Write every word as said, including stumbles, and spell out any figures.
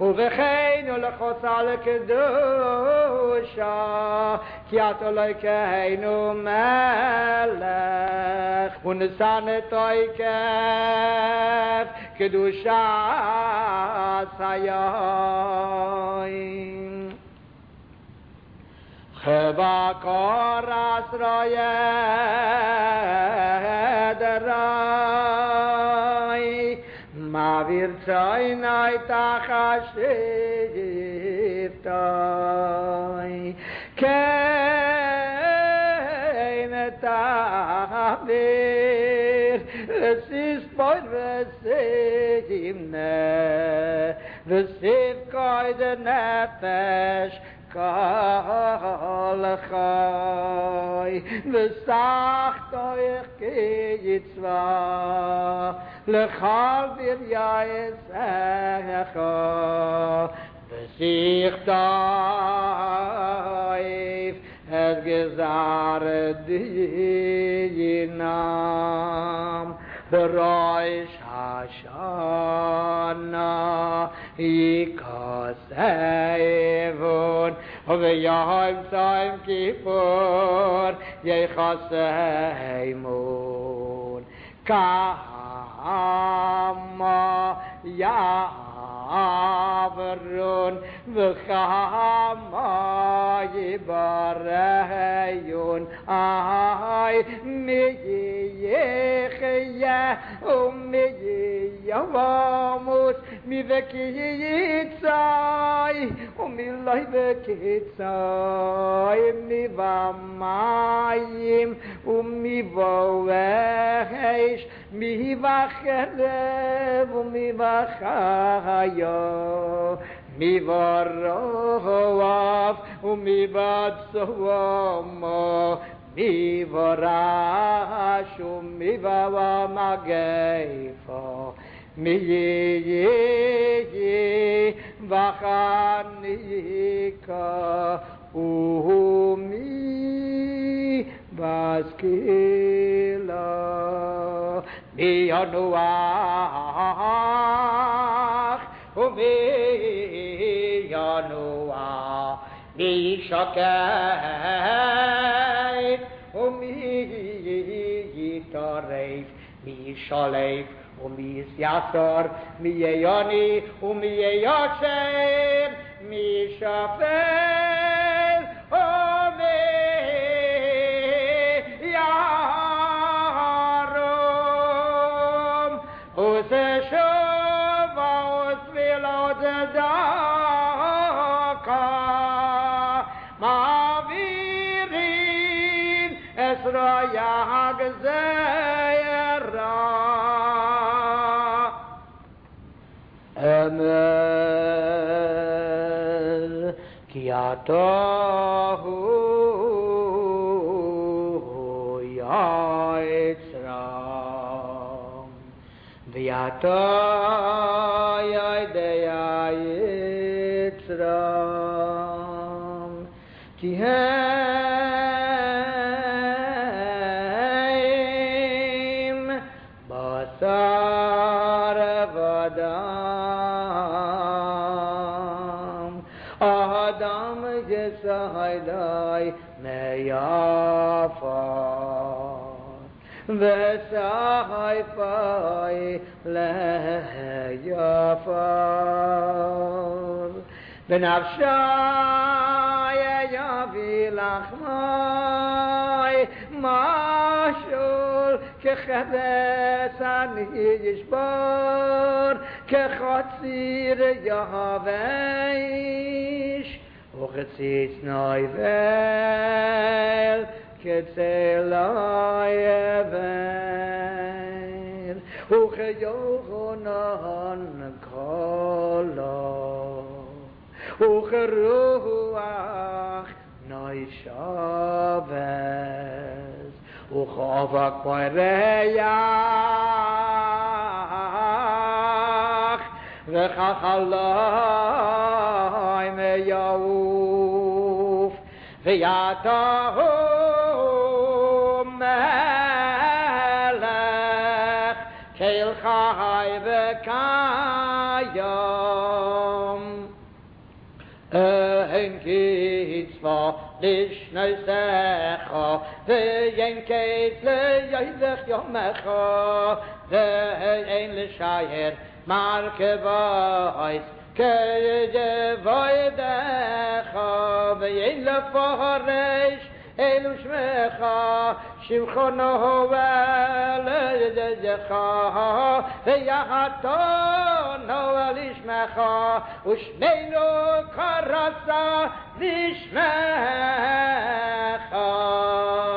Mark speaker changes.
Speaker 1: ובכן ולחוץ על קדושה כי אתה אלוהינו מלך ונשאת כיף קדושה ציין חבקור אסרוי דרי מעביר צייני תחשבתי כן תעביר לסיס פויד וסימנה וסיף קויד נפש כל חי וסחת איך כיצווה לכל בריאסך וסיכתיף את גזר דינם בראש השנה יכסבון ויום צום כיפור יכסמון כמה יעברון וכמה יברהיון אי מי יחיה ומי ימות מי וקיצי ומי לא וקיצי מי במים ומי בואש מי בחרב ומי בחיה מי ברוב ומי בצומו מי ברש ומי במגפה מי יהיה בחניקה ומי בסקילה מי ינוח ומי ינוח מי שקט ומי יטרף מי שלף ומי יסר מי יוני ומי ישר מי שפר ומי ירום וששוב ותפילות דקה מעבירים עשרה יגזרה אמר כי אתה הוא יצרם ואתה יודע יצרם כי הם בשר ודם האדם יסיידי מיפה וסייפי ליפה בנפשי יביא לחמי משול כחבס אני ישבור כחציר יהבש וכציץ נויבל כצלע יבר וכיוחנן קולו וכרוח נוישבס וכאבק פויריח וכחלוי מיעוף ויתהו מלך כל חי וקיים ein Kitzwa, Lishnoisecha, Ve'yen Keitle, Yoidech Yomecha, Ve'en L'Shayer, Markevois, Kejevoidecha, Ve'en L'Foresh, Elu Shmecha, Shimcho Noel Yedecha, Ve'yahato Noel Ishmecha, Ushmeinu Karasa Lishmecha.